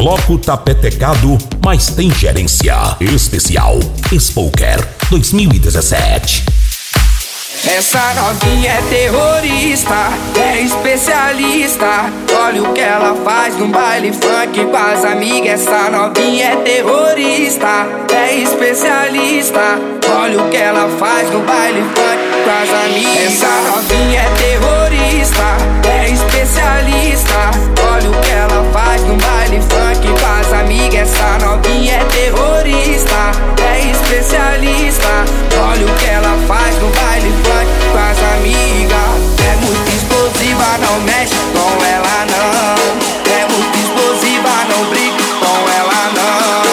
Bloco Tapetecado, mas tem gerência. Especial Expoker 2017. Essa novinha é terrorista, é especialista. Olha o que ela faz no baile funk com as amigas. Essa novinha é terrorista, é especialista. Olha o que ela faz no baile funk com as amigas. Essa novinha é terrorista, é especialista. Olha o que ela faz no baile funk com as amigas. Essa novinha é terrorista, é especialista. Olha o que ela faz no baile funk com as amigas. É muito explosiva, não mexe com ela não. É muito explosiva, não brinca com ela não.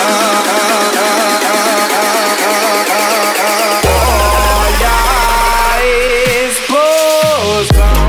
Olha a explosão.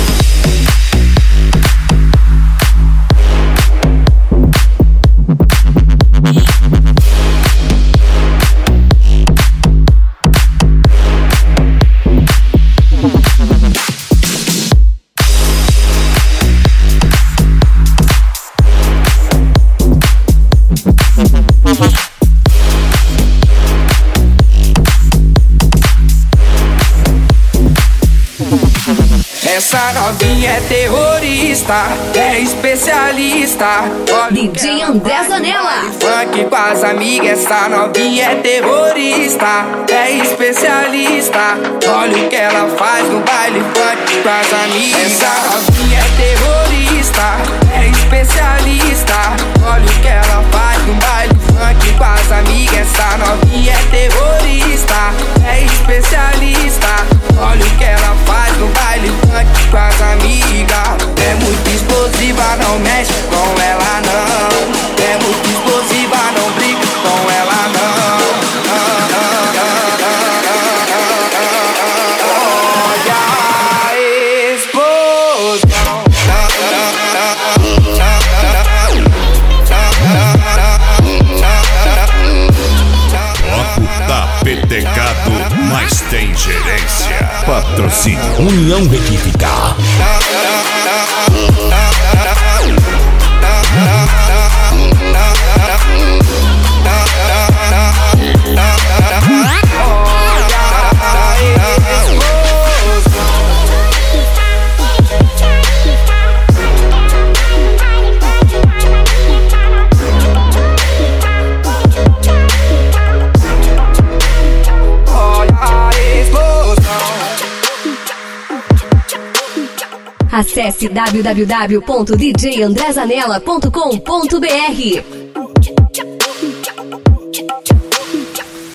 Essa novinha é terrorista, é especialista. DJ André Zanella. Funk com as amigas. Essa novinha é terrorista, é especialista. Olha o que ela faz no baile funk com as amigas. Essa novinha é terrorista, é especialista. Olha o que ela faz no baile funk com as amigas. Essa novinha é terrorista, é especialista. Olha o que ela faz no baile funk com as amigas. É muito explosiva, não mexe com ela não. É muito explosiva, não brinca com ela não. Olha a explosão. Bloco Tapetecado, mas tem gerência. Patrocínio União Retificar. Acesse www.djandrezanella.com.br.